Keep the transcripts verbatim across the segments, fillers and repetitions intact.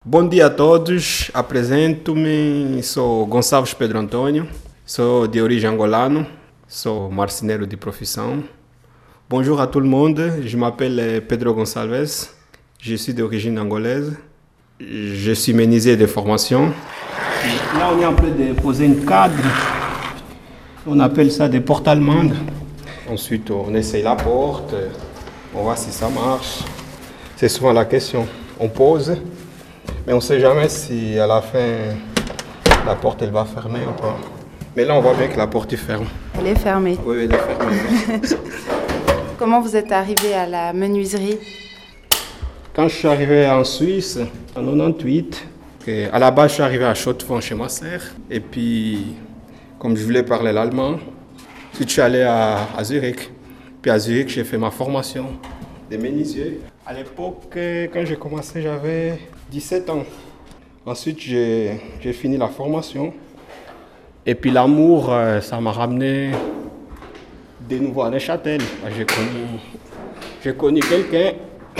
Bom dia a todos, apresento-me, sou Gonçalves Pedro Antônio, sou de origem angolana, sou marceneiro de profissão. Bonjour à tout le monde, je m'appelle Pedro Gonçalves, je suis d'origine angolaise, je suis menuisier de formation. Là on est en train de poser une cadre, on appelle ça des portes allemandes. Ensuite on essaye la porte, on voit si ça marche. C'est souvent la question, on pose, mais on ne sait jamais si à la fin la porte elle va fermer ou pas. Mais là on voit bien que la porte est ferme. Elle est fermée. Oui, elle est fermée. Comment vous êtes arrivé à la menuiserie? Quand je suis arrivé en Suisse, en quatre-vingt-dix-huit, à la base je suis arrivé à Chaux-de-Fonds chez ma sœur. Et puis, comme je voulais parler l'allemand, je suis allé à, à Zurich. Puis à Zurich, j'ai fait ma formation de menuisier. À l'époque, quand j'ai commencé, j'avais dix-sept ans. Ensuite, j'ai, j'ai fini la formation. Et puis l'amour, ça m'a ramené de nouveau à Neuchâtel. J'ai connu, j'ai connu quelqu'un.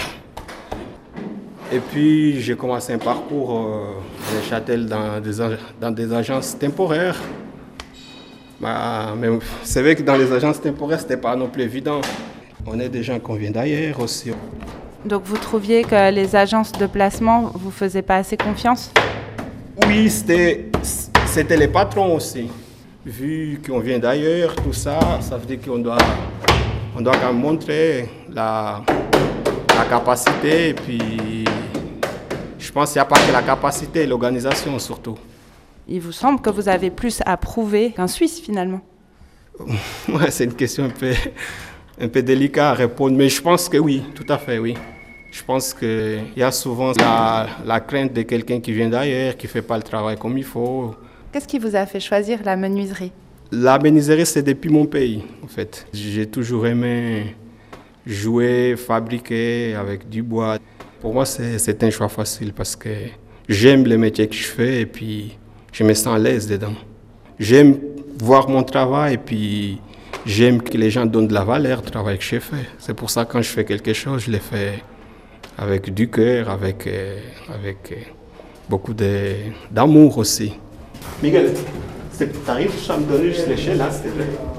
Et puis j'ai commencé un parcours à Neuchâtel dans des, dans des agences temporaires. Bah, mais c'est vrai que dans les agences temporaires, ce n'était pas non plus évident. On est des gens qui viennent d'ailleurs aussi. Donc vous trouviez que les agences de placement ne vous faisaient pas assez confiance? Oui, c'était, c'était les patrons aussi. Vu qu'on vient d'ailleurs, tout ça, ça veut dire qu'on doit, on doit quand même montrer la, la capacité. Et puis, je pense qu'il n'y a pas que la capacité, l'organisation surtout. Il vous semble que vous avez plus à prouver qu'un Suisse finalement? Ouais, c'est une question un peu, un peu délicate à répondre, mais je pense que oui, tout à fait, oui. Je pense qu'il y a souvent la, la crainte de quelqu'un qui vient d'ailleurs, qui ne fait pas le travail comme il faut. Qu'est-ce qui vous a fait choisir la menuiserie? La menuiserie, c'est depuis mon pays, en fait. J'ai toujours aimé jouer, fabriquer avec du bois. Pour moi, c'est, c'est un choix facile parce que j'aime le métier que je fais et puis je me sens à l'aise dedans. J'aime voir mon travail et puis j'aime que les gens donnent de la valeur au travail que je fais. C'est pour ça que quand je fais quelque chose, je le fais avec du cœur, avec, euh, avec euh, beaucoup de, d'amour aussi. Miguel, t'arrives à me donner juste l'échelle là, s'il te plaît?